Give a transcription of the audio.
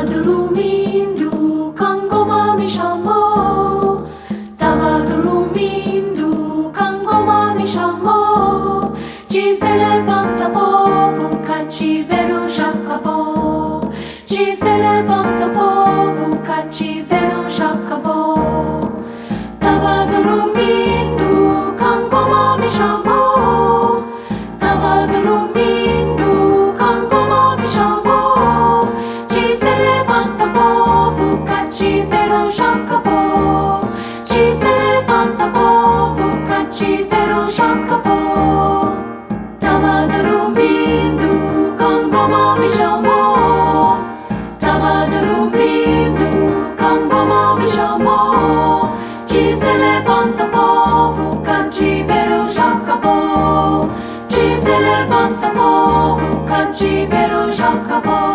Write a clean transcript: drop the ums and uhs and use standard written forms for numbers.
dormindo, Cangoma me chamou. Tava dormindo, Cangoma me chamou. Disse levanta povo, cativeiro já acabou. Disse levanta povo, cativeiro já acabou. Tava dormindo, Cangoma me chamou. Tava dormindo, Cangoma me chamou. Disse levanta povo, cativeiro já acabou. Disse levanta povo, cativeiro já acabou. Tava dormindo, Cangoma me chamou. Tava dormindo, Cangoma me chamou. Disse levanta povo, cativeiro já acabou. Disse levanta povo, cativeiro já acabou.